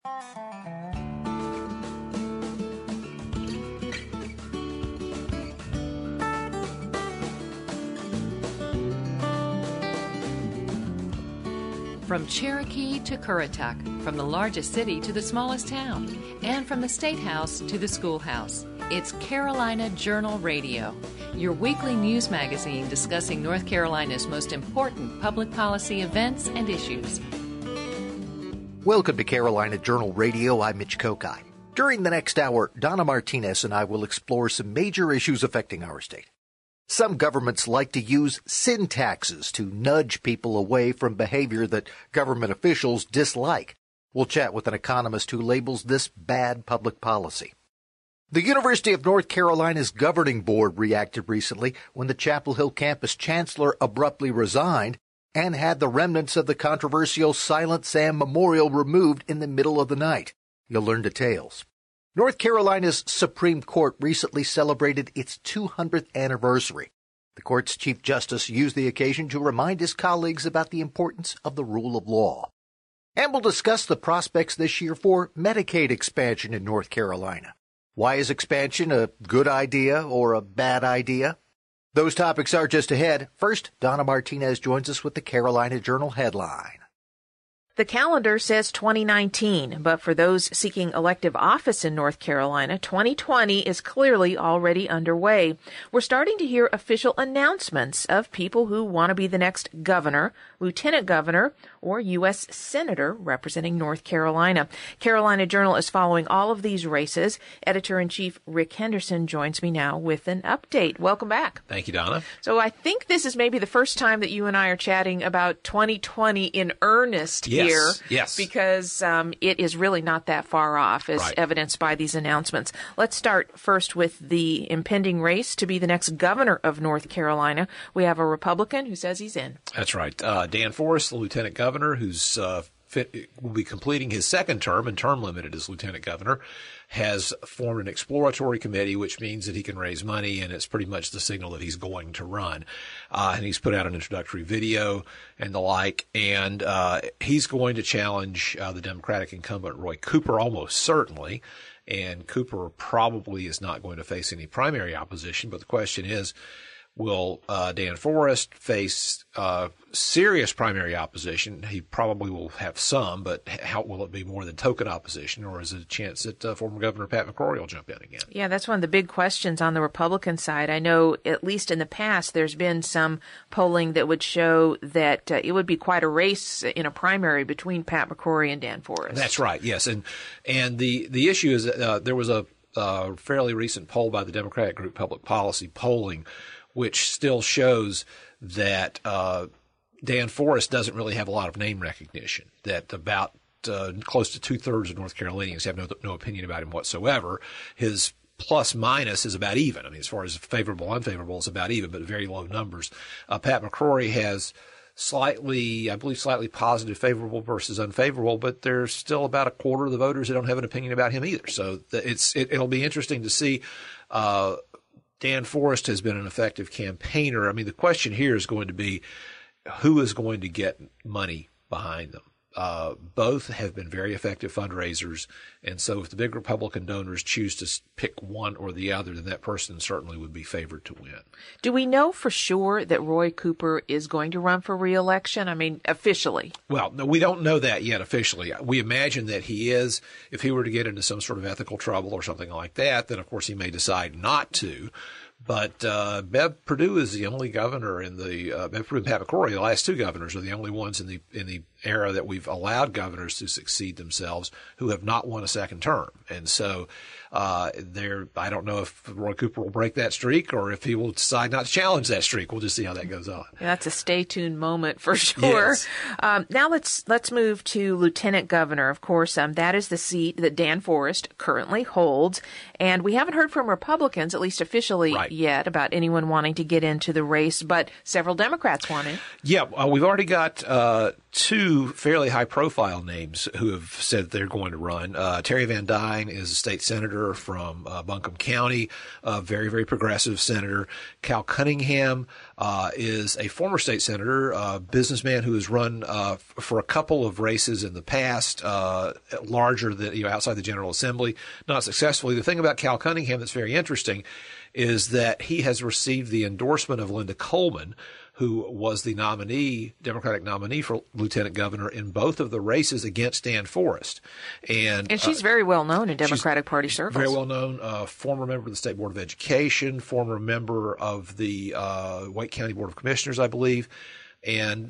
From Cherokee to Currituck, from the largest city to the smallest town, and from the State House to the schoolhouse, it's Carolina Journal Radio, your weekly news magazine discussing North Carolina's most important public policy events and issues. Welcome to Carolina Journal Radio. I'm Mitch Kokai. During the next hour, Donna Martinez and I will explore some major issues affecting our state. Some governments like to use sin taxes to nudge people away from behavior that government officials dislike. We'll chat with an economist who labels this bad public policy. The University of North Carolina's governing board reacted recently when the Chapel Hill campus chancellor abruptly resigned and had the remnants of the controversial Silent Sam Memorial removed in the middle of the night. You'll learn details. North Carolina's Supreme Court recently celebrated its 200th anniversary. The court's Chief Justice used the occasion to remind his colleagues about the importance of the rule of law. And we'll discuss the prospects this year for Medicaid expansion in North Carolina. Why is expansion a good idea or a bad idea? Those topics are just ahead. First, Donna Martinez joins us with the Carolina Journal headline. The calendar says 2019, but for those seeking elective office in North Carolina, 2020 is clearly already underway. We're starting to hear official announcements of people who want to be the next governor, lieutenant governor, or U.S. senator representing North Carolina. Carolina Journal is following all of these races. Editor-in-Chief Rick Henderson joins me now with an update. Welcome back. Thank you, Donna. So I think this is maybe the first time that you and I are chatting about 2020 in earnest here. Yes. Because it is really not that far off, as evidenced by these announcements. Let's start first with the impending race to be the next governor of North Carolina. We have a Republican who says he's in. That's right. Dan Forest, the lieutenant governor, who's will be completing his second term and term limited as lieutenant governor, has formed an exploratory committee, which means that he can raise money, and it's pretty much the signal that he's going to run. And he's put out an introductory video and the like, and he's going to challenge the Democratic incumbent Roy Cooper almost certainly. And Cooper probably is not going to face any primary opposition, but the question is, will Dan Forest face serious primary opposition? He probably will have some, but how will it be more than token opposition, or is it a chance that former Governor Pat McCrory will jump in again? Yeah, that's one of the big questions on the Republican side. I know, at least in the past, there's been some polling that would show that it would be quite a race in a primary between Pat McCrory and Dan Forest. That's right, yes. And the issue is there was a fairly recent poll by the Democratic group Public Policy Polling, which still shows that Dan Forest doesn't really have a lot of name recognition, that about close to two-thirds of North Carolinians have no opinion about him whatsoever. His plus-minus is about even. I mean, as far as favorable, unfavorable, it's about even, but very low numbers. Pat McCrory has slightly positive favorable versus unfavorable, but there's still about a quarter of the voters that don't have an opinion about him either. So it'll be interesting to see. Dan Forest has been an effective campaigner. I mean, the question here is going to be who is going to get money behind them. Both have been very effective fundraisers, and so if the big Republican donors choose to pick one or the other, then that person certainly would be favored to win. Do we know for sure that Roy Cooper is going to run for re-election? I mean, officially. Well, no, we don't know that yet officially. We imagine that he is. If he were to get into some sort of ethical trouble or something like that, then of course he may decide not to. But Bev Perdue is the only governor in the Bev Perdue and Pat McCrory, the last two governors, are the only ones in the era that we've allowed governors to succeed themselves who have not won a second term. And so I don't know if Roy Cooper will break that streak or if he will decide not to challenge that streak. We'll just see how that goes on. Yeah, that's a stay tuned moment for sure. Yes. Now let's move to lieutenant governor. Of course, that is the seat that Dan Forest currently holds. And we haven't heard from Republicans, at least officially yet, about anyone wanting to get into the race, but several Democrats want it. Yeah, we've already got two two fairly high-profile names who have said they're going to run. Terry Van Dyne is a state senator from Buncombe County, a very, very progressive senator. Cal Cunningham is a former state senator, a businessman who has run for a couple of races in the past, larger than outside the General Assembly, not successfully. The thing about Cal Cunningham that's very interesting is that he has received the endorsement of Linda Coleman, who was the Democratic nominee for lieutenant governor in both of the races against Dan Forrest. And she's very well known in Democratic Party circles. Very well known, former member of the State Board of Education, former member of the Wake County Board of Commissioners, I believe, and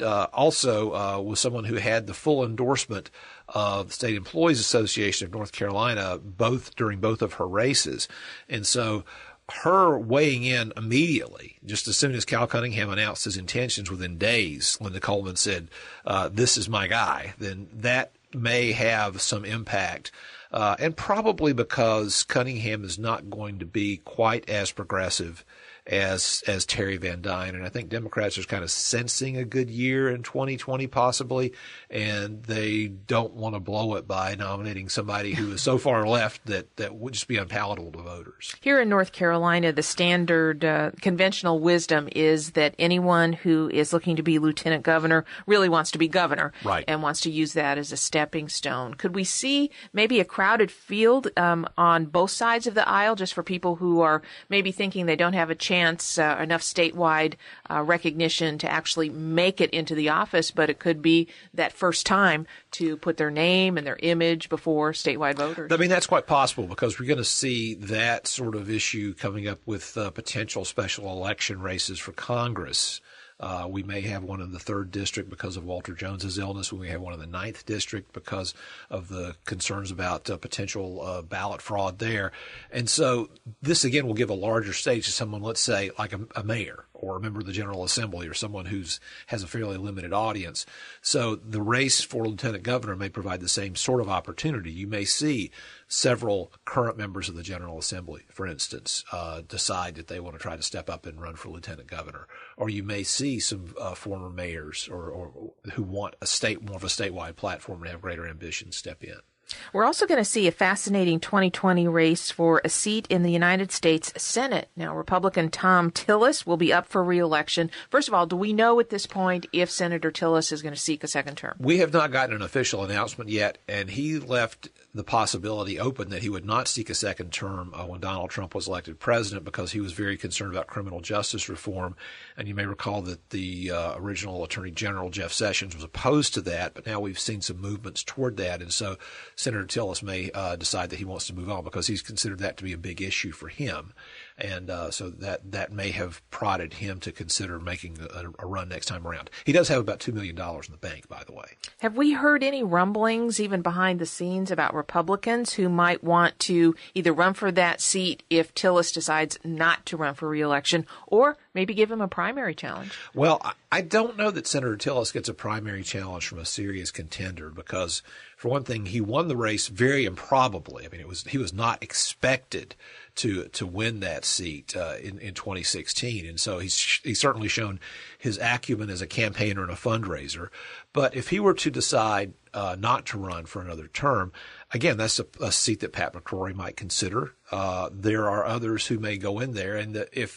also was someone who had the full endorsement of the State Employees Association of North Carolina during both of her races. And so her weighing in immediately, just as soon as Cal Cunningham announced his intentions within days, Linda Coleman said, this is my guy, then that may have some impact. And probably because Cunningham is not going to be quite as progressive as Terry Van Dyne. And I think Democrats are kind of sensing a good year in 2020 possibly, and they don't want to blow it by nominating somebody who is so far left that would just be unpalatable to voters. Here in North Carolina, the standard conventional wisdom is that anyone who is looking to be lieutenant governor really wants to be governor, right, and wants to use that as a stepping stone. Could we see maybe a crowded field on both sides of the aisle, just for people who are maybe thinking they don't have a chance, enough statewide recognition to actually make it into the office, but it could be that first time to put their name and their image before statewide voters? I mean, that's quite possible, because we're going to see that sort of issue coming up with potential special election races for Congress. We may have one in the 3rd district because of Walter Jones's illness. We may have one in the 9th district because of the concerns about potential ballot fraud there. And so this, again, will give a larger stage to someone, let's say, like a mayor or a member of the General Assembly, or someone has a fairly limited audience. So the race for lieutenant governor may provide the same sort of opportunity. You may see several current members of the General Assembly, for instance, decide that they want to try to step up and run for lieutenant governor. Or you may see some former mayors or who want more of a statewide platform and have greater ambitions step in. We're also going to see a fascinating 2020 race for a seat in the United States Senate. Now, Republican Thom Tillis will be up for re-election. First of all, do we know at this point if Senator Tillis is going to seek a second term? We have not gotten an official announcement yet, and he left the possibility open that he would not seek a second term when Donald Trump was elected president, because he was very concerned about criminal justice reform. And you may recall that the original Attorney General, Jeff Sessions, was opposed to that, but now we've seen some movements toward that. And so Senator Tillis may decide that he wants to move on, because he's considered that to be a big issue for him. And so that may have prodded him to consider making a run next time around. He does have about $2 million in the bank, by the way. Have we heard any rumblings, even behind the scenes, about Republicans who might want to either run for that seat if Tillis decides not to run for re-election, or maybe give him a primary challenge? Well, I don't know that Senator Tillis gets a primary challenge from a serious contender, because, for one thing, he won the race very improbably. I mean, he was not expected to win that seat in 2016, and so he's certainly shown his acumen as a campaigner and a fundraiser. But if he were to decide not to run for another term, again, that's a seat that Pat McCrory might consider. There are others who may go in there, and if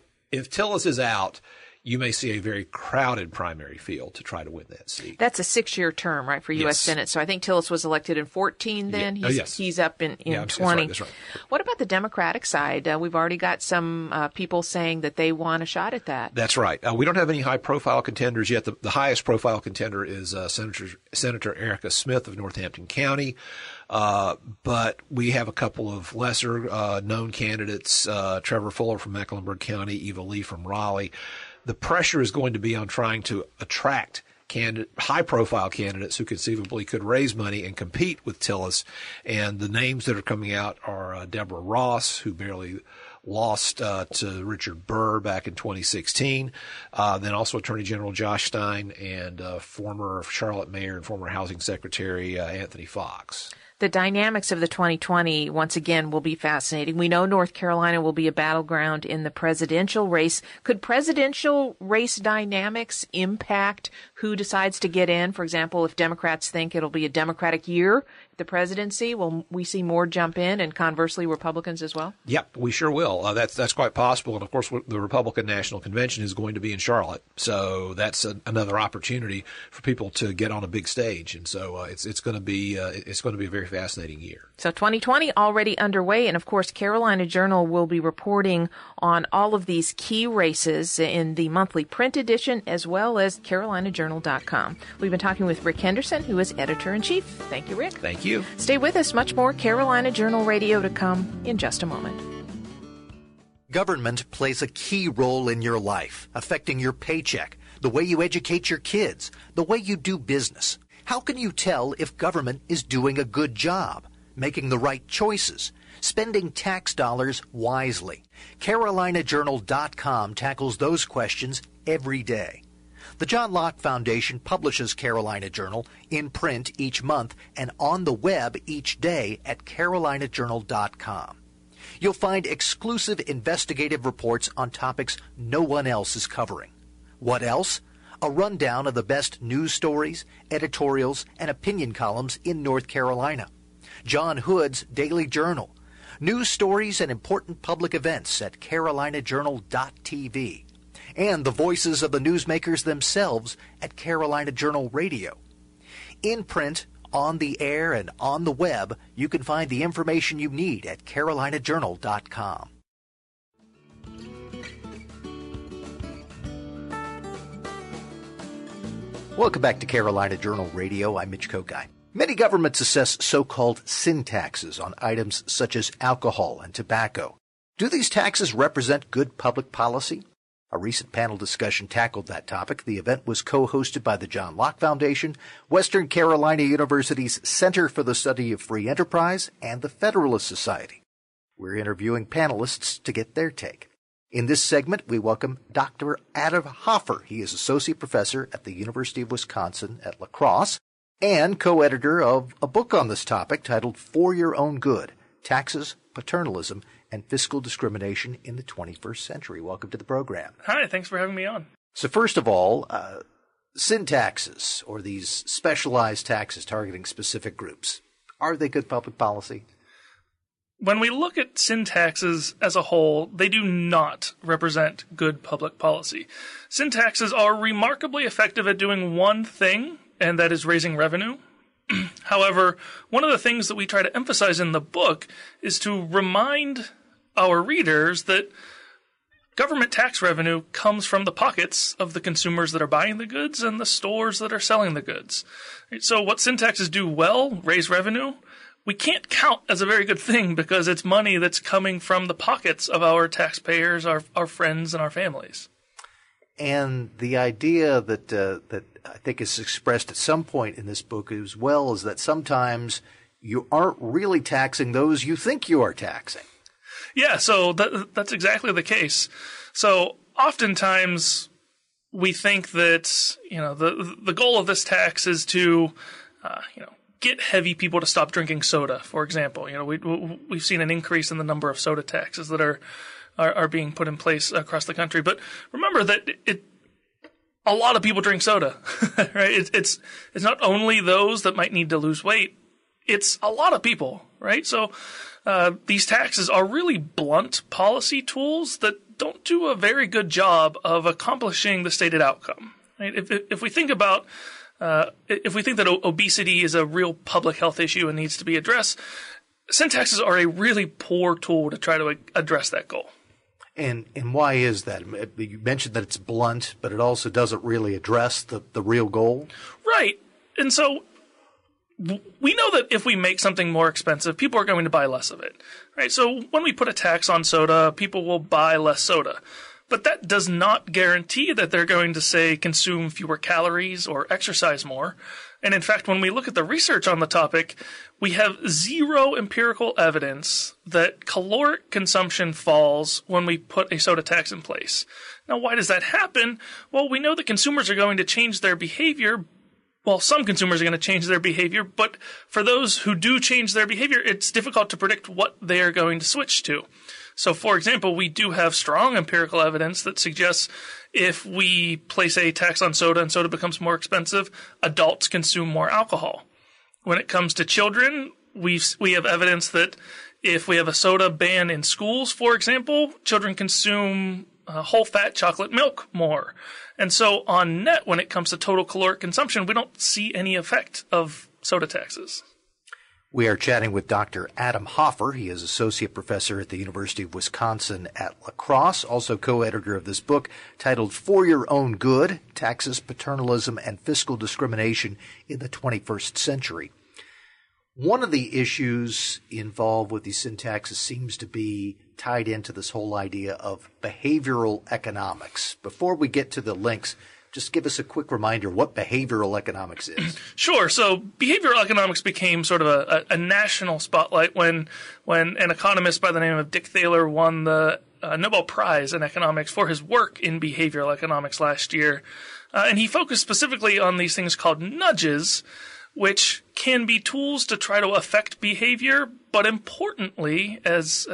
Tillis is out, you may see a very crowded primary field to try to win that seat. That's a 6-year term, right, for U.S. Senate. So I think Tillis was elected in 14 then. Yeah. He's up in 20. That's right. What about the Democratic side? We've already got some people saying that they want a shot at that. That's right. We don't have any high-profile contenders yet. The highest-profile contender is Senator Erica Smith of Northampton County. But we have a couple of lesser known candidates, Trevor Fuller from Mecklenburg County, Eva Lee from Raleigh. The pressure is going to be on trying to attract high-profile candidates who conceivably could raise money and compete with Tillis. And the names that are coming out are Deborah Ross, who barely lost to Richard Burr back in 2016. Then also Attorney General Josh Stein and former Charlotte Mayor and former Housing Secretary Anthony Fox. The dynamics of the 2020, once again, will be fascinating. We know North Carolina will be a battleground in the presidential race. Could presidential race dynamics impact who decides to get in? For example, if Democrats think it'll be a Democratic year, the presidency, will we see more jump in, and conversely Republicans as well? Yep, we sure will. That's quite possible. And of course, the Republican National Convention is going to be in Charlotte, so that's another opportunity for people to get on a big stage. And so it's going to be a very fascinating year. So 2020 already underway, and of course, Carolina Journal will be reporting on all of these key races in the monthly print edition as well as CarolinaJournal.com. We've been talking with Rick Henderson, who is editor-in-chief. Thank you, Rick. Thank you. Stay with us. Much more Carolina Journal Radio to come in just a moment. Government plays a key role in your life, affecting your paycheck, the way you educate your kids, the way you do business. How can you tell if government is doing a good job, making the right choices, spending tax dollars wisely? CarolinaJournal.com tackles those questions every day. The John Locke Foundation publishes Carolina Journal in print each month and on the web each day at CarolinaJournal.com. You'll find exclusive investigative reports on topics no one else is covering. What else? A rundown of the best news stories, editorials, and opinion columns in North Carolina. John Hood's Daily Journal. News stories and important public events at CarolinaJournal.tv. And the voices of the newsmakers themselves at Carolina Journal Radio. In print, on the air, and on the web, you can find the information you need at CarolinaJournal.com. Welcome back to Carolina Journal Radio. I'm Mitch Kokai. Many governments assess so-called sin taxes on items such as alcohol and tobacco. Do these taxes represent good public policy? A recent panel discussion tackled that topic. The event was co-hosted by the John Locke Foundation, Western Carolina University's Center for the Study of Free Enterprise, and the Federalist Society. We're interviewing panelists to get their take. In this segment, we welcome Dr. Adam Hoffer. He is associate professor at the University of Wisconsin at La Crosse and co-editor of a book on this topic titled For Your Own Good, Taxes, Paternalism, and Fiscal Discrimination in the 21st Century. Welcome to the program. Hi, thanks for having me on. So first of all, sin taxes, or these specialized taxes targeting specific groups, are they good public policy? When we look at sin taxes as a whole, they do not represent good public policy. Sin taxes are remarkably effective at doing one thing, and that is raising revenue. However, one of the things that we try to emphasize in the book is to remind our readers that government tax revenue comes from the pockets of the consumers that are buying the goods and the stores that are selling the goods. So what sin taxes do well, raise revenue, we can't count as a very good thing because it's money that's coming from the pockets of our taxpayers, our friends, and our families. And the idea that I think is expressed at some point in this book as well is that sometimes you aren't really taxing those you think you are taxing. Yeah, so that's exactly the case. So oftentimes we think that, the goal of this tax is to, get heavy people to stop drinking soda, for example. We've seen an increase in the number of soda taxes that are being put in place across the country. But remember that a lot of people drink soda, right? It's not only those that might need to lose weight. It's a lot of people, right? So these taxes are really blunt policy tools that don't do a very good job of accomplishing the stated outcome. Right? If we think about if we think that obesity is a real public health issue and needs to be addressed, sin taxes are a really poor tool to try to address that goal. And why is that? You mentioned that it's blunt, but it also doesn't really address the real goal. Right. And so we know that if we make something more expensive, people are going to buy less of it. Right. So when we put a tax on soda, people will buy less soda. But that does not guarantee that they're going to, say, consume fewer calories or exercise more. And in fact, when we look at the research on the topic, we have zero empirical evidence that caloric consumption falls when we put a soda tax in place. Now, why does that happen? Well, we know that consumers are going to change their behavior well, some consumers are going to change their behavior, but for those who do change their behavior, it's difficult to predict what they are going to switch to. So, for example, we do have strong empirical evidence that suggests if we place a tax on soda and soda becomes more expensive, adults consume more alcohol. When it comes to children, we have evidence that if we have a soda ban in schools, for example, children consume whole-fat chocolate milk more. And so on net, when it comes to total caloric consumption, we don't see any effect of soda taxes. We are chatting with Dr. Adam Hoffer. He is associate professor at the University of Wisconsin at La Crosse, also co-editor of this book titled For Your Own Good, Taxes, Paternalism, and Fiscal Discrimination in the 21st Century. One of the issues involved with these sin taxes seems to be tied into this whole idea of behavioral economics. Before we get to the links, just give us a quick reminder what behavioral economics is. Sure. So behavioral economics became sort of a national spotlight when an economist by the name of Dick Thaler won the Nobel Prize in economics for his work in behavioral economics last year. And he focused specifically on these things called nudges, which can be tools to try to affect behavior, but importantly, as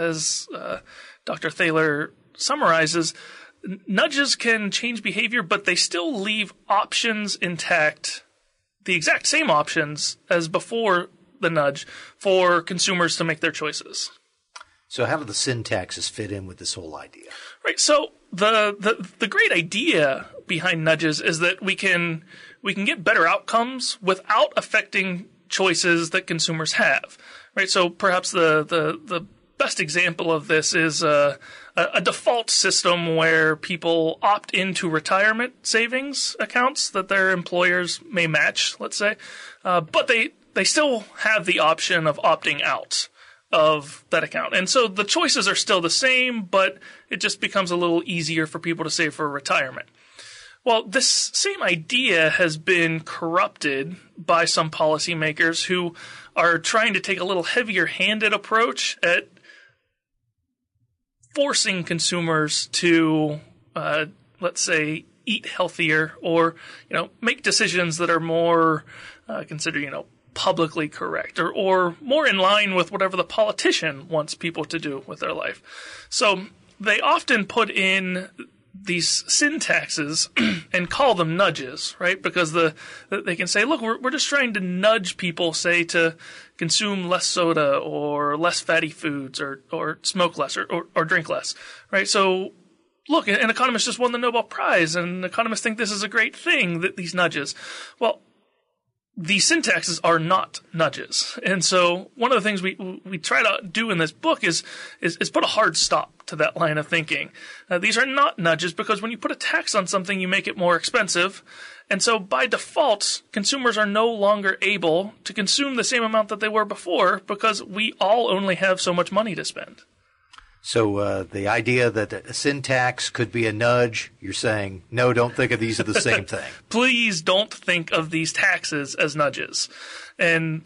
Dr. Thaler summarizes, nudges can change behavior, but they still leave options intact, the exact same options as before the nudge, for consumers to make their choices. So how do the sin taxes fit in with this whole idea? Right. So the great idea behind nudges is that we can get better outcomes without affecting choices that consumers have. Right. So perhaps the best example of this is a default system where people opt into retirement savings accounts that their employers may match, let's say, but they still have the option of opting out of that account. And so the choices are still the same, but it just becomes a little easier for people to save for retirement. Well, this same idea has been corrupted by some policymakers who are trying to take a little heavier-handed approach at forcing consumers to, let's say, eat healthier or, make decisions that are more considered, publicly correct or more in line with whatever the politician wants people to do with their life. So they often put in these sin taxes and call them nudges, right? Because they can say, look, we're just trying to nudge people, say, to consume less soda or less fatty foods or smoke less or drink less, right? So look, an economist just won the Nobel Prize, and economists think this is a great thing, that these nudges. Well, these sin taxes are not nudges. And so one of the things we try to do in this book is put a hard stop to that line of thinking. These are not nudges because when you put a tax on something, you make it more expensive. And so by default, consumers are no longer able to consume the same amount that they were before because we all only have so much money to spend. So the idea that a sin tax could be a nudge, you're saying, no, don't think of these as the same thing. Please don't think of these taxes as nudges. And,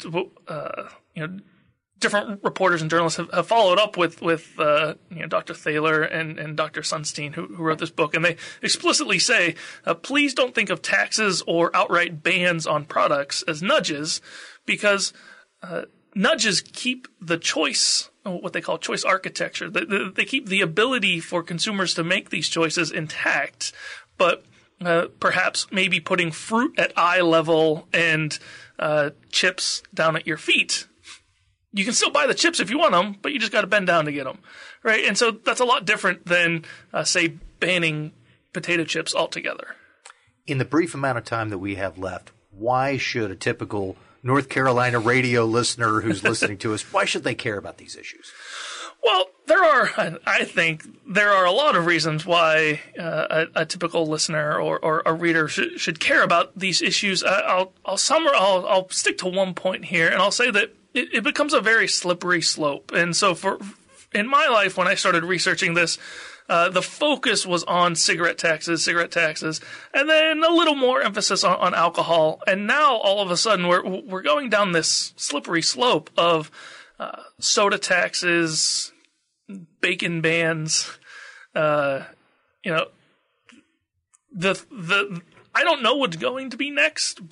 different reporters and journalists have followed up with Dr. Thaler and Dr. Sunstein, who wrote this book, and they explicitly say, please don't think of taxes or outright bans on products as nudges, because nudges keep the choice, what they call choice architecture. They keep the ability for consumers to make these choices intact, but perhaps maybe putting fruit at eye level and chips down at your feet. You can still buy the chips if you want them, but you just got to bend down to get them, right? And so that's a lot different than, say, banning potato chips altogether. In the brief amount of time that we have left, why should a typical North Carolina radio listener who's listening to us, why should they care about these issues? Well, I think there are a lot of reasons why a typical listener or a reader should care about these issues. I'll stick to one point here, and I'll say that it becomes a very slippery slope. And so in my life, when I started researching this, the focus was on cigarette taxes, and then a little more emphasis on alcohol. And now all of a sudden we're going down this slippery slope of soda taxes, bacon bans. I don't know what's going to be next, but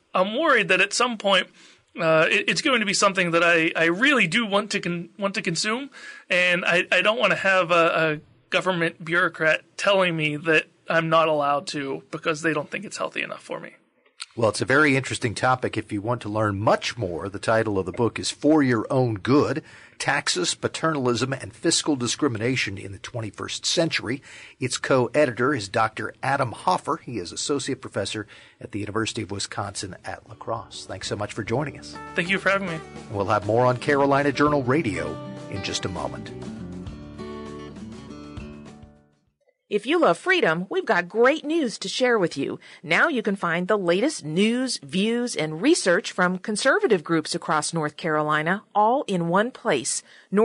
I'm worried that at some point it's going to be something that I really do want to consume, and I don't want to have a government bureaucrat telling me that I'm not allowed to because they don't think it's healthy enough for me. Well, it's a very interesting topic. If you want to learn much more, the title of the book is For Your Own Good, Taxes, Paternalism, and Fiscal Discrimination in the 21st Century. Its co-editor is Dr. Adam Hoffer. He is associate professor at the University of Wisconsin at La Crosse. Thanks so much for joining us. Thank you for having me. We'll have more on Carolina Journal Radio in just a moment. If you love freedom, we've got great news to share with you. Now you can find the latest news, views, and research from conservative groups across North Carolina all in one place,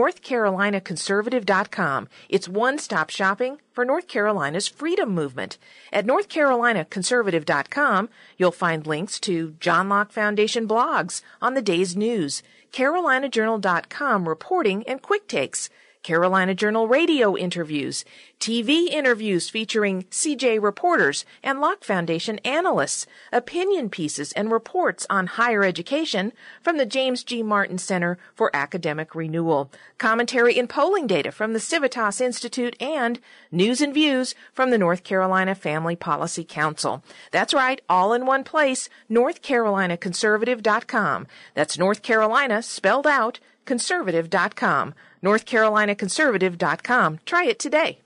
NorthCarolinaConservative.com. It's one-stop shopping for North Carolina's freedom movement. At NorthCarolinaConservative.com, you'll find links to John Locke Foundation blogs on the day's news, CarolinaJournal.com reporting and quick takes, Carolina Journal radio interviews, TV interviews featuring CJ reporters and Locke Foundation analysts, opinion pieces and reports on higher education from the James G. Martin Center for Academic Renewal, commentary and polling data from the Civitas Institute, and news and views from the North Carolina Family Policy Council. That's right, all in one place, NorthCarolinaConservative.com. That's North Carolina spelled out, conservative.com. NorthCarolinaConservative.com. Try it today.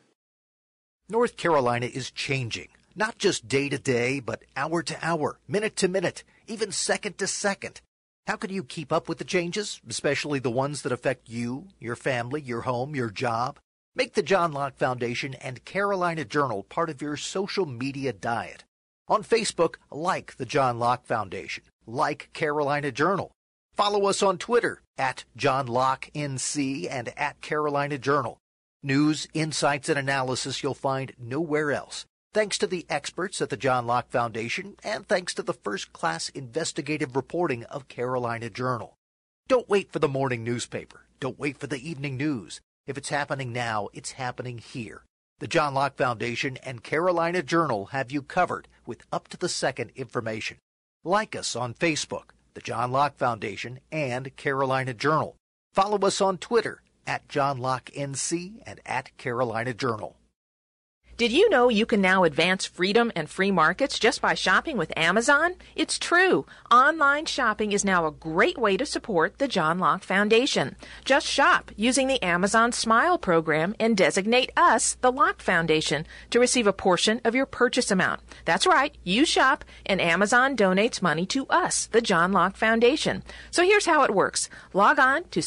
North Carolina is changing, not just day to day, but hour to hour, minute to minute, even second to second. How can you keep up with the changes, especially the ones that affect you, your family, your home, your job? Make the John Locke Foundation and Carolina Journal part of your social media diet. On Facebook, like the John Locke Foundation, like Carolina Journal. Follow us on Twitter at John Locke NC and at Carolina Journal. News, insights, and analysis you'll find nowhere else. Thanks to the experts at the John Locke Foundation and thanks to the first-class investigative reporting of Carolina Journal. Don't wait for the morning newspaper. Don't wait for the evening news. If it's happening now, it's happening here. The John Locke Foundation and Carolina Journal have you covered with up-to-the-second information. Like us on Facebook, the John Locke Foundation and Carolina Journal. Follow us on Twitter at John Locke NC and at Carolina Journal. Did you know you can now advance freedom and free markets just by shopping with Amazon? It's true. Online shopping is now a great way to support the John Locke Foundation. Just shop using the Amazon Smile program and designate us, the Locke Foundation, to receive a portion of your purchase amount. That's right. You shop and Amazon donates money to us, the John Locke Foundation. So here's how it works. Log on to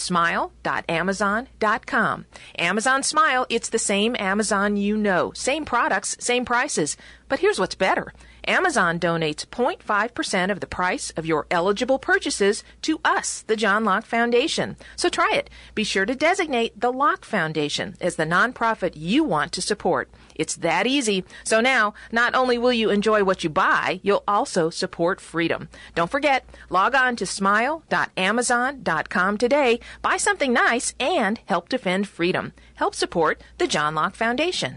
smile.amazon.com. Amazon Smile, it's the same Amazon you know. Same products, same prices. But here's what's better. Amazon donates 0.5% of the price of your eligible purchases to us, the John Locke Foundation. So try it. Be sure to designate the Locke Foundation as the nonprofit you want to support. It's that easy. So now, not only will you enjoy what you buy, you'll also support freedom. Don't forget, log on to smile.amazon.com today, buy something nice, and help defend freedom. Help support the John Locke Foundation.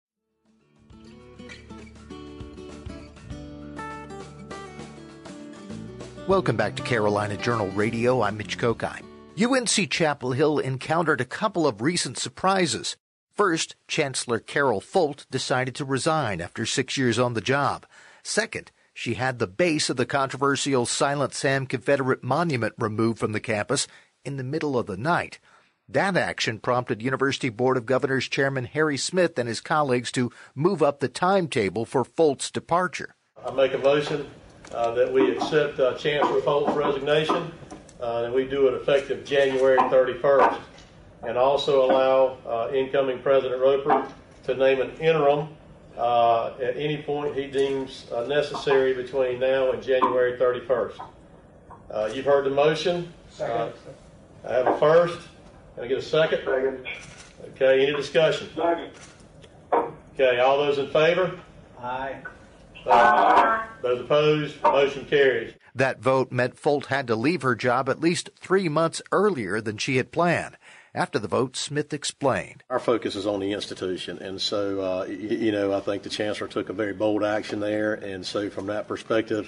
Welcome back to Carolina Journal Radio. I'm Mitch Kokai. UNC Chapel Hill encountered a couple of recent surprises. First, Chancellor Carol Folt decided to resign after 6 years on the job. Second, she had the base of the controversial Silent Sam Confederate monument removed from the campus in the middle of the night. That action prompted University Board of Governors Chairman Harry Smith and his colleagues to move up the timetable for Folt's departure. I make a motion that we accept Chancellor Folt's resignation, and we do it effective January 31st, and also allow incoming President Roper to name an interim at any point he deems necessary between now and January 31st. You've heard the motion. I have a first. Can I get a second? Second. Okay, any discussion? Second. Okay, all those in favor? Aye. Those opposed, motion carries. That vote meant Folt had to leave her job at least 3 months earlier than she had planned. After the vote, Smith explained. Our focus is on the institution, and so, I think the Chancellor took a very bold action there, and so from that perspective,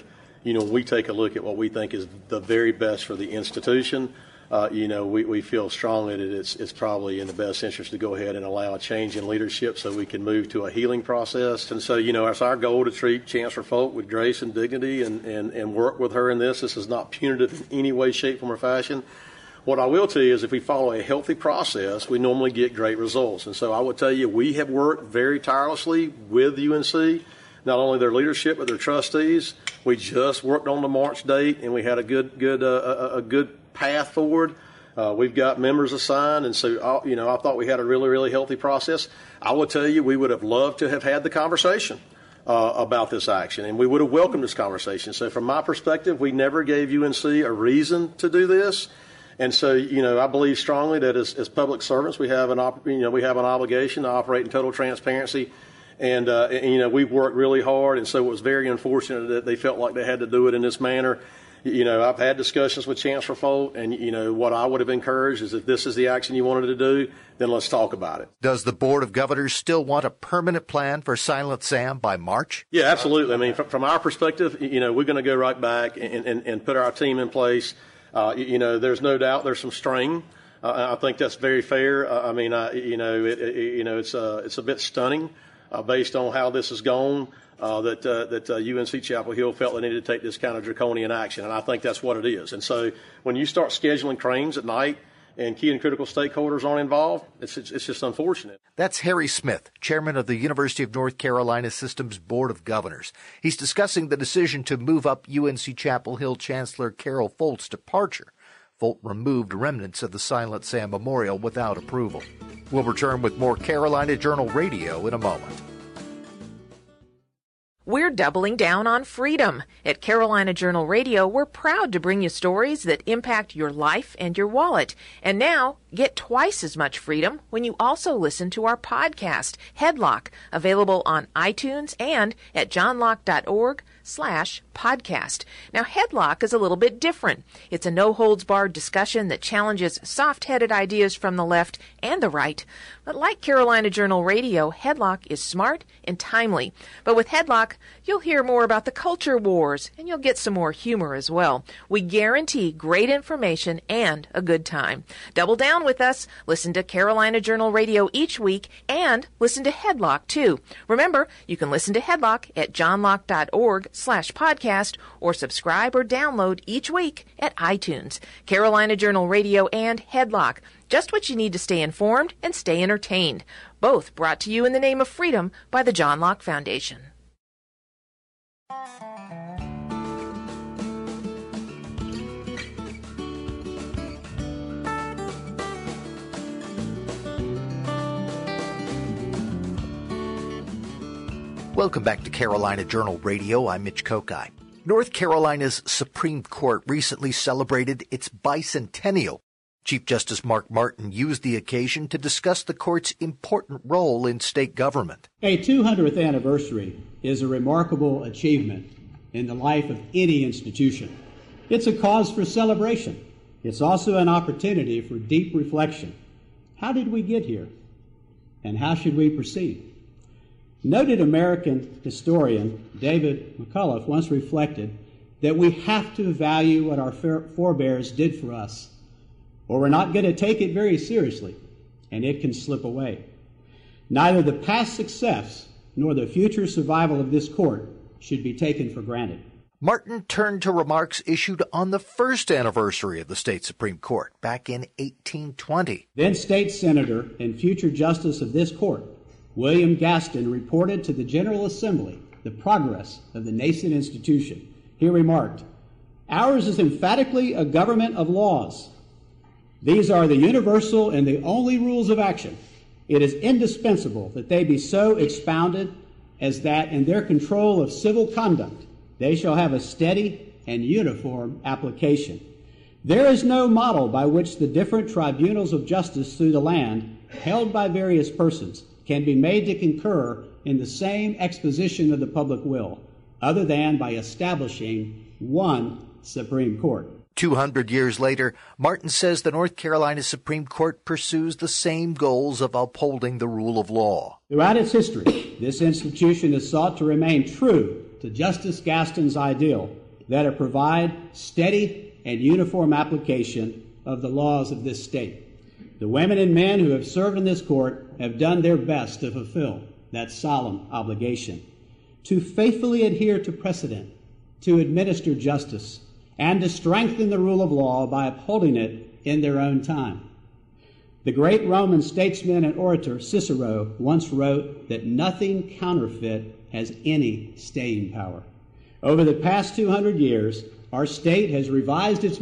we take a look at what we think is the very best for the institution. We feel strongly that it's probably in the best interest to go ahead and allow a change in leadership so we can move to a healing process. And so, it's our goal to treat Chancellor Folk with grace and dignity and work with her in this. This is not punitive in any way, shape, form, or fashion. What I will tell you is if we follow a healthy process, we normally get great results. And so I will tell you, we have worked very tirelessly with UNC, not only their leadership, but their trustees. We just worked on the March date, and we had a good path forward. We've got members assigned, and so I thought we had a really, really healthy process. I will tell you, we would have loved to have had the conversation about this action, and we would have welcomed this conversation. So from my perspective, we never gave UNC a reason to do this. And so, I believe strongly that as public servants, we have an obligation to operate in total transparency. And we've worked really hard, and so it was very unfortunate that they felt like they had to do it in this manner. I've had discussions with Chancellor Folk, and, what I would have encouraged is if this is the action you wanted to do, then let's talk about it. Does the Board of Governors still want a permanent plan for Silent Sam by March? Yeah, absolutely. I mean, from our perspective, we're going to go right back and put our team in place. There's no doubt there's some strain. I think that's very fair. It's a bit stunning based on how this has gone. That UNC Chapel Hill felt they needed to take this kind of draconian action, and I think that's what it is. And so when you start scheduling trains at night and key and critical stakeholders aren't involved, it's just unfortunate. That's Harry Smith, chairman of the University of North Carolina System's Board of Governors. He's discussing the decision to move up UNC Chapel Hill Chancellor Carol Folt's departure. Folt removed remnants of the Silent Sam Memorial without approval. We'll return with more Carolina Journal Radio in a moment. We're doubling down on freedom. At Carolina Journal Radio, we're proud to bring you stories that impact your life and your wallet. And now, get twice as much freedom when you also listen to our podcast, Headlock, available on iTunes and at johnlocke.org/podcast. Now, Headlock is a little bit different. It's a no-holds-barred discussion that challenges soft-headed ideas from the left and the right. But like Carolina Journal Radio, Headlock is smart and timely. But with Headlock, you'll hear more about the culture wars, and you'll get some more humor as well. We guarantee great information and a good time. Double down with us. Listen to Carolina Journal Radio each week, and listen to Headlock, too. Remember, you can listen to Headlock at johnlocke.org/podcast, or subscribe or download each week at iTunes. Carolina Journal Radio and Headlock. Just what you need to stay informed and stay entertained. Both brought to you in the name of freedom by the John Locke Foundation. Welcome back to Carolina Journal Radio. I'm Mitch Kokai. North Carolina's Supreme Court recently celebrated its bicentennial. Chief Justice Mark Martin used the occasion to discuss the court's important role in state government. A 200th anniversary is a remarkable achievement in the life of any institution. It's a cause for celebration. It's also an opportunity for deep reflection. How did we get here? And how should we proceed? Noted American historian David McCullough once reflected that we have to value what our forebears did for us, or we're not going to take it very seriously, and it can slip away. Neither the past success nor the future survival of this court should be taken for granted. Martin turned to remarks issued on the first anniversary of the state Supreme Court back in 1820. Then State Senator and future Justice of this court, William Gaston, reported to the General Assembly the progress of the nascent institution. He remarked, "Ours is emphatically a government of laws. These are the universal and the only rules of action. It is indispensable that they be so expounded as that in their control of civil conduct they shall have a steady and uniform application. There is no model by which the different tribunals of justice through the land, held by various persons, can be made to concur in the same exposition of the public will, other than by establishing one Supreme Court." 200 years later, Martin says the North Carolina Supreme Court pursues the same goals of upholding the rule of law. Throughout its history, this institution has sought to remain true to Justice Gaston's ideal that provide steady and uniform application of the laws of this state. The women and men who have served in this court have done their best to fulfill that solemn obligation, to faithfully adhere to precedent, to administer justice, and to strengthen the rule of law by upholding it in their own time. The great Roman statesman and orator Cicero once wrote that nothing counterfeit has any staying power. Over the past 200 years, our state has revised its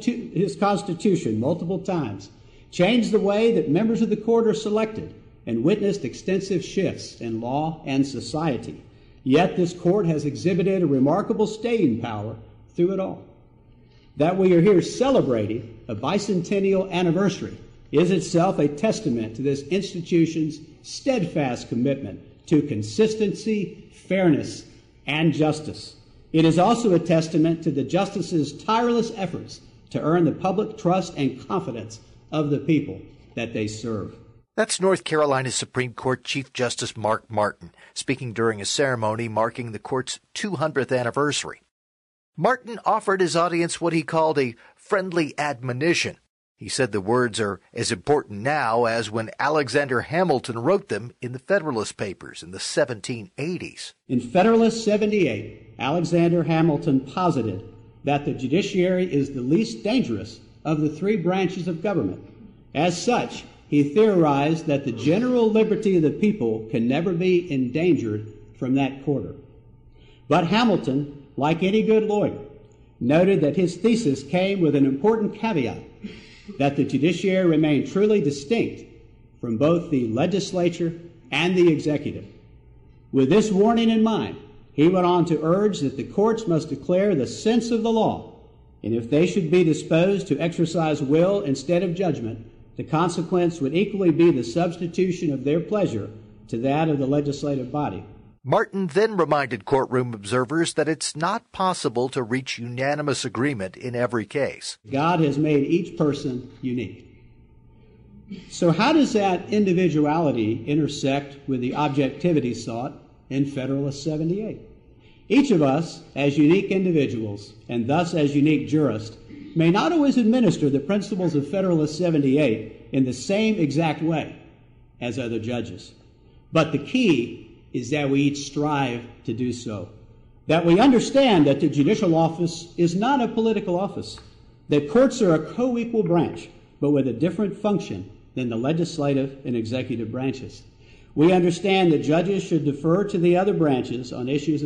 constitution multiple times, changed the way that members of the court are selected, and witnessed extensive shifts in law and society. Yet this court has exhibited a remarkable staying power through it all. That we are here celebrating a bicentennial anniversary is itself a testament to this institution's steadfast commitment to consistency, fairness, and justice. It is also a testament to the justices' tireless efforts to earn the public trust and confidence of the people that they serve. That's North Carolina Supreme Court Chief Justice Mark Martin speaking during a ceremony marking the court's 200th anniversary. Martin offered his audience what he called a friendly admonition. He said the words are as important now as when Alexander Hamilton wrote them in the Federalist Papers in the 1780s. In Federalist 78, Alexander Hamilton posited that the judiciary is the least dangerous of the three branches of government. As such, he theorized that the general liberty of the people can never be endangered from that quarter. But Hamilton, like any good lawyer, noted that his thesis came with an important caveat, that the judiciary remained truly distinct from both the legislature and the executive. With this warning in mind, he went on to urge that the courts must declare the sense of the law, and if they should be disposed to exercise will instead of judgment, the consequence would equally be the substitution of their pleasure to that of the legislative body. Martin then reminded courtroom observers that it's not possible to reach unanimous agreement in every case. God has made each person unique. So how does that individuality intersect with the objectivity sought in Federalist 78? Each of us, as unique individuals, and thus as unique jurists, may not always administer the principles of Federalist 78 in the same exact way as other judges. But the key is that we each strive to do so. That we understand that the judicial office is not a political office. That courts are a co-equal branch, but with a different function than the legislative and executive branches. We understand that judges should defer to the other branches on issues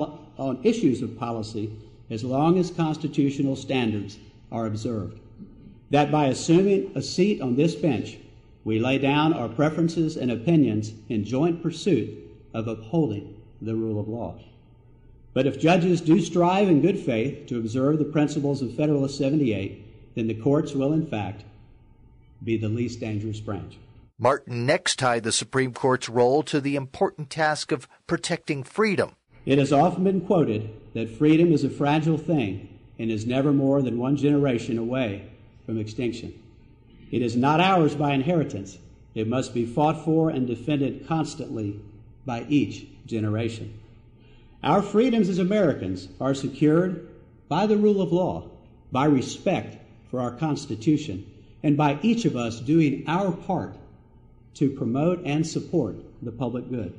of policy as long as constitutional standards are observed. That by assuming a seat on this bench, we lay down our preferences and opinions in joint pursuit of upholding the rule of law. But if judges do strive in good faith to observe the principles of Federalist 78, then the courts will, in fact, be the least dangerous branch. Martin next tied the Supreme Court's role to the important task of protecting freedom. It has often been quoted that freedom is a fragile thing and is never more than one generation away from extinction. It is not ours by inheritance. It must be fought for and defended constantly by each generation. Our freedoms as Americans are secured by the rule of law, by respect for our Constitution, and by each of us doing our part to promote and support the public good.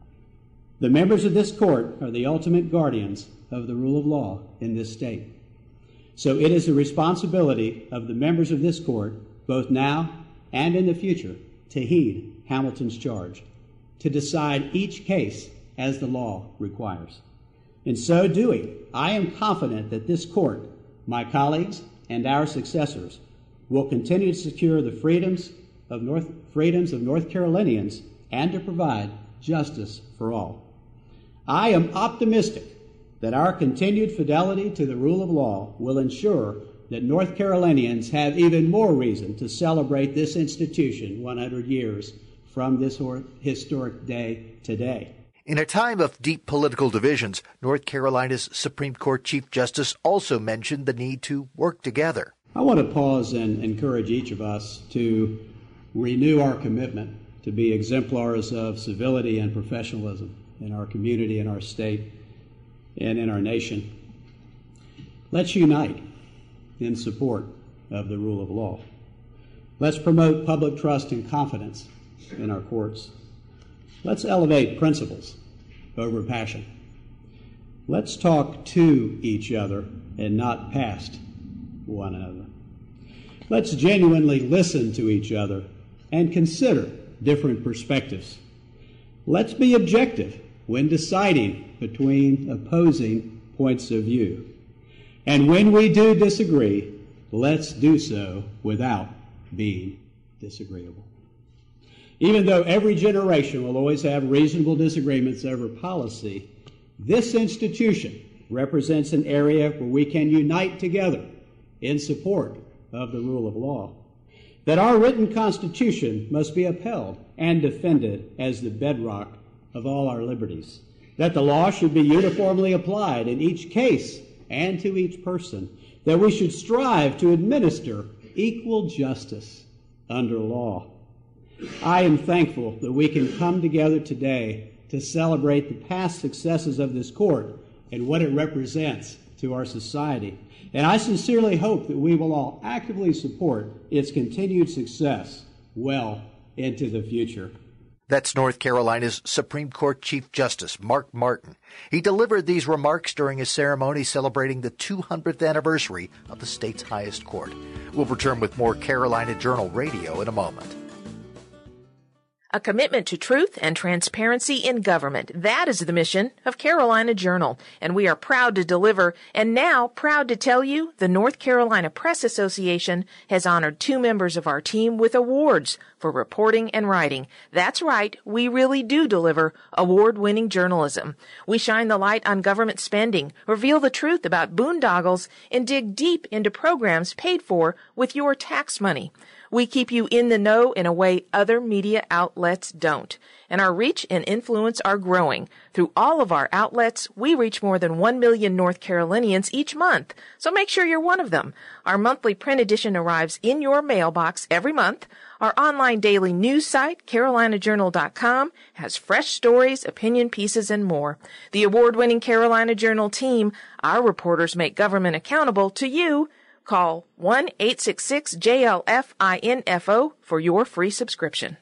The members of this court are the ultimate guardians of the rule of law in this state. So it is the responsibility of the members of this court, both now and in the future, to heed Hamilton's charge, to decide each case as the law requires. In so doing, I am confident that this court, my colleagues, and our successors will continue to secure the freedoms of North Carolinians and to provide justice for all. I am optimistic that our continued fidelity to the rule of law will ensure that North Carolinians have even more reason to celebrate this institution 100 years from this historic day today. In a time of deep political divisions, North Carolina's Supreme Court Chief Justice also mentioned the need to work together. I want to pause and encourage each of us to renew our commitment to be exemplars of civility and professionalism in our community, in our state, and in our nation. Let's unite in support of the rule of law. Let's promote public trust and confidence in our courts. Let's elevate principles over passion. Let's talk to each other and not past one another. Let's genuinely listen to each other and consider different perspectives. Let's be objective when deciding between opposing points of view. And when we do disagree, let's do so without being disagreeable. Even though every generation will always have reasonable disagreements over policy, this institution represents an area where we can unite together in support of the rule of law. That our written Constitution must be upheld and defended as the bedrock of all our liberties. That the law should be uniformly applied in each case and to each person. That we should strive to administer equal justice under law. I am thankful that we can come together today to celebrate the past successes of this court and what it represents to our society. And I sincerely hope that we will all actively support its continued success well into the future. That's North Carolina's Supreme Court Chief Justice Mark Martin. He delivered these remarks during a ceremony celebrating the 200th anniversary of the state's highest court. We'll return with more Carolina Journal Radio in a moment. A commitment to truth and transparency in government. That is the mission of Carolina Journal, and we are proud to deliver, and now proud to tell you the North Carolina Press Association has honored 2 members of our team with awards for reporting and writing. That's right, we really do deliver award-winning journalism. We shine the light on government spending, reveal the truth about boondoggles, and dig deep into programs paid for with your tax money. We keep you in the know in a way other media outlets don't. And our reach and influence are growing. Through all of our outlets, we reach more than 1 million North Carolinians each month. So make sure you're one of them. Our monthly print edition arrives in your mailbox every month. Our online daily news site, carolinajournal.com, has fresh stories, opinion pieces, and more. The award-winning Carolina Journal team, our reporters make government accountable to you. Call 1-866-JLF-INFO for your free subscription.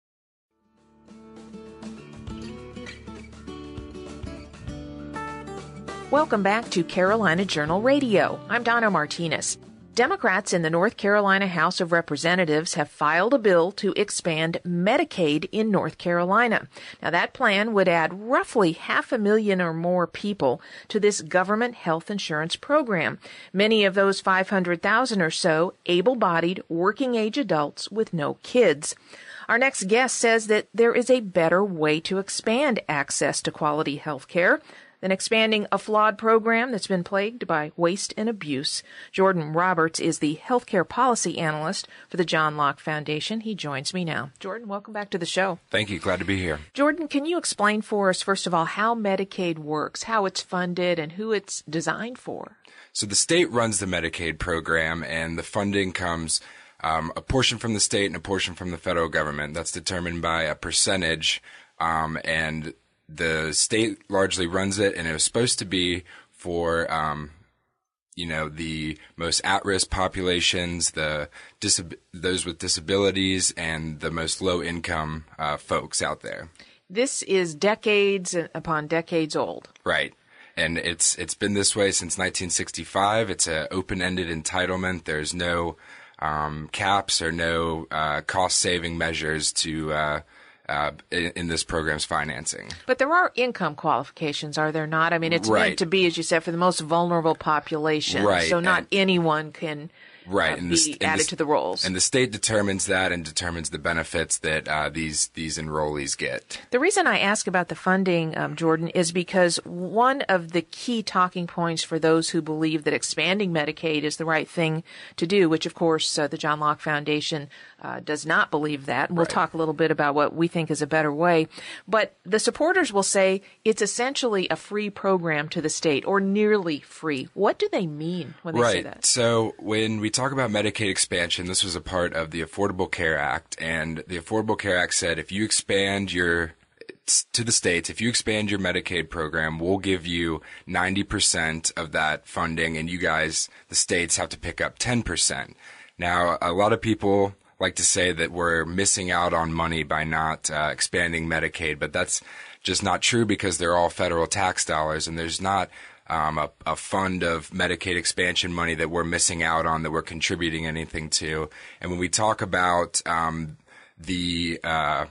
Welcome back to Carolina Journal Radio. I'm Donna Martinez. Democrats in the North Carolina House of Representatives have filed a bill to expand Medicaid in North Carolina. Now, that plan would add roughly 500,000 or more people to this government health insurance program. Many of those 500,000 or so able-bodied, working-age adults with no kids. Our next guest says that there is a better way to expand access to quality health care than expanding a flawed program that's been plagued by waste and abuse. Jordan Roberts is the healthcare policy analyst for the John Locke Foundation. He joins me now. Jordan, welcome back to the show. Thank you. Glad to be here. Jordan, can you explain for us, first of all, how Medicaid works, how it's funded, and who it's designed for? So the state runs the Medicaid program, and the funding comes a portion from the state and a portion from the federal government. That's determined by a percentage, and the state largely runs it, and it was supposed to be for, the most at-risk populations, those with disabilities, and the most low-income folks out there. This is decades upon decades old. Right. And it's been this way since 1965. It's an open-ended entitlement. There's no caps or no cost-saving measures to in this program's financing. But there are income qualifications, are there not? I mean, it's meant to be, as you said, for the most vulnerable population. Right. So not anyone can be added to the rolls. And the state determines that and determines the benefits that these enrollees get. The reason I ask about the funding, Jordan, is because one of the key talking points for those who believe that expanding Medicaid is the right thing to do, which, of course, the John Locke Foundation does not believe that. And we'll talk a little bit about what we think is a better way. But the supporters will say it's essentially a free program to the state, or nearly free. What do they mean when they say that? So when we talk about Medicaid expansion, this was a part of the Affordable Care Act, and the Affordable Care Act said if you expand your to the states, if you expand your Medicaid program, we'll give you 90% of that funding, and you guys, the states, have to pick up 10%. Now, a lot of people like to say that we're missing out on money by not expanding Medicaid, but that's just not true because they're all federal tax dollars, and there's not a fund of Medicaid expansion money that we're missing out on, that we're contributing anything to. And when we talk about the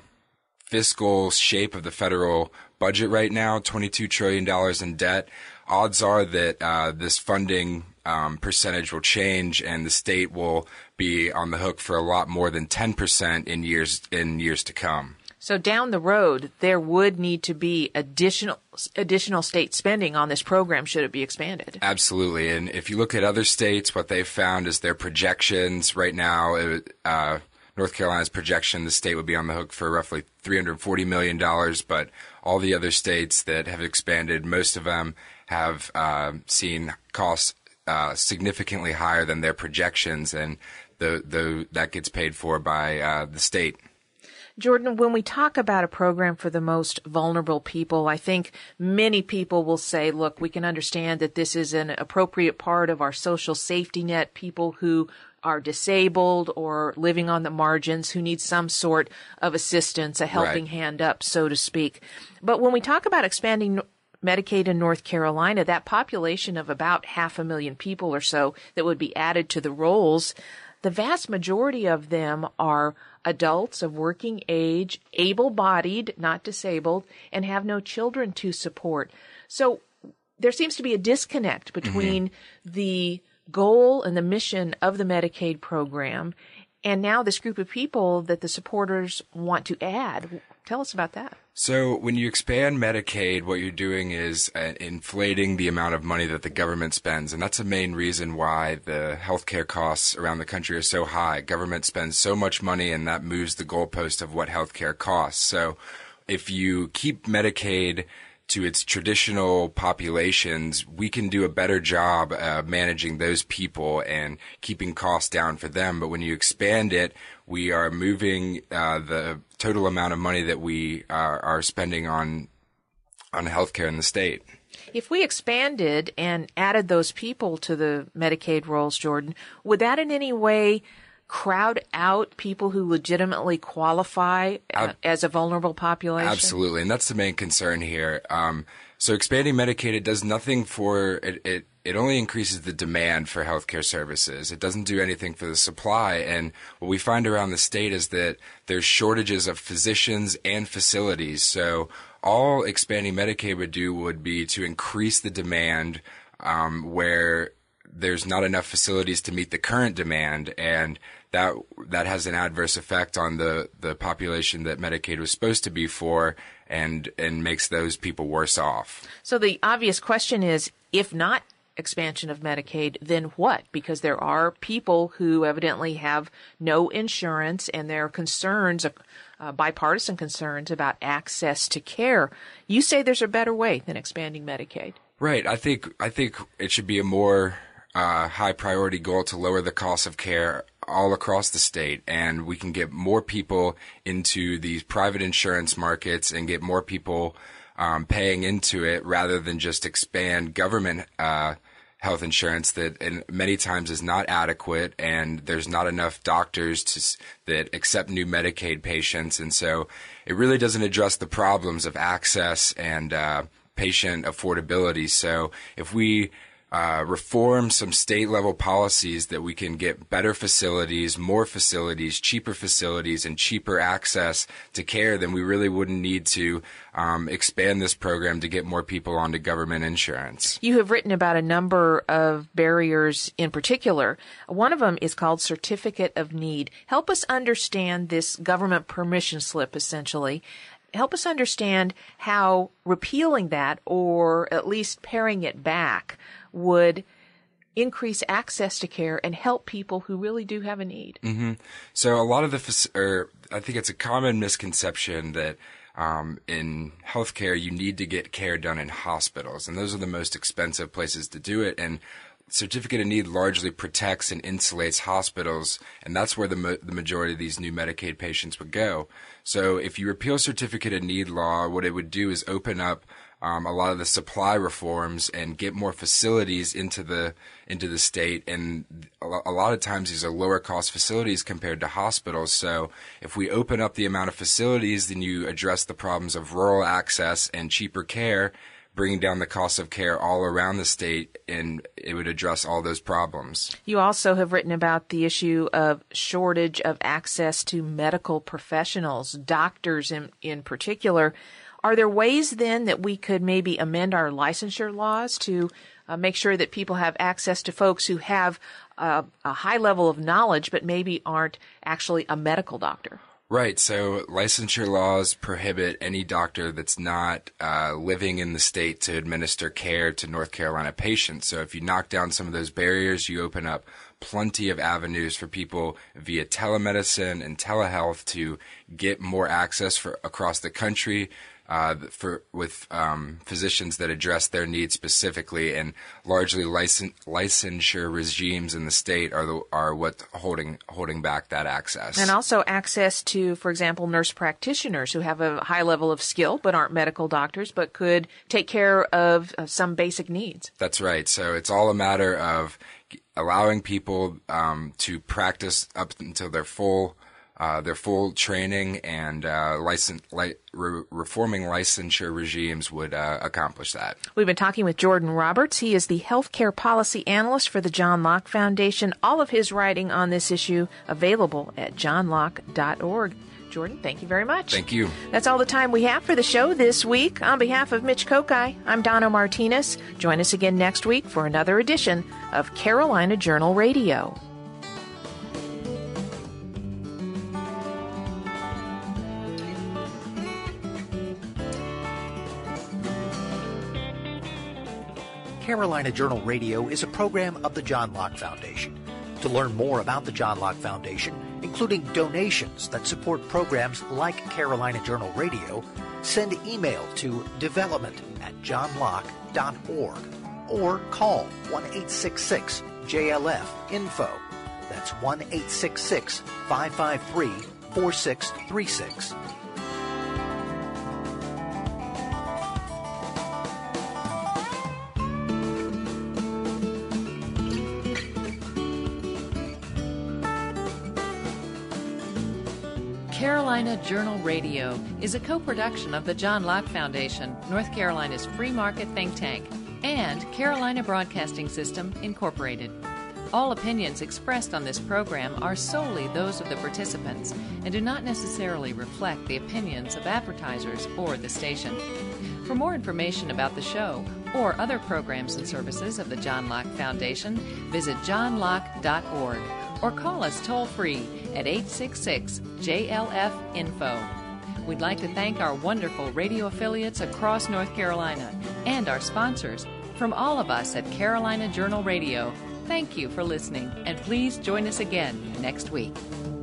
fiscal shape of the federal budget right now, $22 trillion in debt, odds are that this funding percentage will change, and the state will be on the hook for a lot more than 10% in years to come. So down the road, there would need to be additional state spending on this program should it be expanded. Absolutely. And if you look at other states, what they've found is their projections right now, North Carolina's projection, the state would be on the hook for roughly $340 million, but all the other states that have expanded, most of them have seen costs significantly higher than their projections, and that gets paid for by the state. Jordan, when we talk about a program for the most vulnerable people, I think many people will say, look, we can understand that this is an appropriate part of our social safety net, people who are disabled or living on the margins who need some sort of assistance, a helping hand up, so to speak. But when we talk about expanding Medicaid in North Carolina, that population of about 500,000 people or so that would be added to the rolls, the vast majority of them are adults of working age, able-bodied, not disabled, and have no children to support. So there seems to be a disconnect between the goal and the mission of the Medicaid program and now this group of people that the supporters want to add. Tell us about that. So when you expand Medicaid, what you're doing is inflating the amount of money that the government spends. And that's a main reason why the healthcare costs around the country are so high. Government spends so much money, and that moves the goalpost of what healthcare costs. So if you keep Medicaid to its traditional populations, we can do a better job managing those people and keeping costs down for them. But when you expand it, we are moving the total amount of money that we are spending on healthcare in the state. If we expanded and added those people to the Medicaid rolls, Jordan, would that in any way crowd out people who legitimately qualify as a vulnerable population? Absolutely, and that's the main concern here. So expanding Medicaid, it does nothing for it. It only increases the demand for healthcare services. It doesn't do anything for the supply. And what we find around the state is that there's shortages of physicians and facilities. So all expanding Medicaid would do would be to increase the demand where there's not enough facilities to meet the current demand, and that has an adverse effect on the population that Medicaid was supposed to be for, and makes those people worse off. So the obvious question is, if not expansion of Medicaid, then what? Because there are people who evidently have no insurance, and there are concerns, bipartisan concerns about access to care. You say there's a better way than expanding Medicaid. Right. I think it should be a more high priority goal to lower the cost of care all across the state, and we can get more people into these private insurance markets and get more people paying into it rather than just expand government health insurance that many times is not adequate, and there's not enough doctors that accept new Medicaid patients. And so it really doesn't address the problems of access and patient affordability. So if we reform some state-level policies that we can get better facilities, more facilities, cheaper facilities, and cheaper access to care, then we really wouldn't need to expand this program to get more people onto government insurance. You have written about a number of barriers in particular. One of them is called Certificate of Need. Help us understand this government permission slip, essentially. Help us understand how repealing that, or at least paring it back, would increase access to care and help people who really do have a need. Mm-hmm. So a lot of I think it's a common misconception that in healthcare you need to get care done in hospitals, and those are the most expensive places to do it. And certificate of need largely protects and insulates hospitals, and that's where the majority of these new Medicaid patients would go. So if you repeal certificate of need law, what it would do is open up a lot of the supply reforms and get more facilities into the state. And a lot of times these are lower cost facilities compared to hospitals. So if we open up the amount of facilities, then you address the problems of rural access and cheaper care, bringing down the cost of care all around the state, and it would address all those problems. You also have written about the issue of shortage of access to medical professionals, doctors in particular. Are there ways then that we could maybe amend our licensure laws to make sure that people have access to folks who have a high level of knowledge but maybe aren't actually a medical doctor? Right. So licensure laws prohibit any doctor that's not living in the state to administer care to North Carolina patients. So if you knock down some of those barriers, you open up plenty of avenues for people via telemedicine and telehealth to get more access across the country with physicians that address their needs specifically, and largely licensure regimes in the state are what's holding back that access. And also access to, for example, nurse practitioners who have a high level of skill but aren't medical doctors but could take care of some basic needs. That's right. So it's all a matter of allowing people to practice up until their full training, and reforming licensure regimes would accomplish that. We've been talking with Jordan Roberts. He is the Healthcare Policy Analyst for the John Locke Foundation. All of his writing on this issue available at johnlocke.org. Jordan, thank you very much. Thank you. That's all the time we have for the show this week. On behalf of Mitch Kokai, I'm Donna Martinez. Join us again next week for another edition of Carolina Journal Radio. Carolina Journal Radio is a program of the John Locke Foundation. To learn more about the John Locke Foundation, including donations that support programs like Carolina Journal Radio, send email to development@johnlocke.org or call 1-866-JLF-INFO. That's 1-866-553-4636. Carolina Journal Radio is a co-production of the John Locke Foundation, North Carolina's free market think tank, and Carolina Broadcasting System, Incorporated. All opinions expressed on this program are solely those of the participants and do not necessarily reflect the opinions of advertisers or the station. For more information about the show or other programs and services of the John Locke Foundation, visit johnlocke.org or call us toll-free at 866-JLF-INFO. We'd like to thank our wonderful radio affiliates across North Carolina and our sponsors. From all of us at Carolina Journal Radio, thank you for listening, and please join us again next week.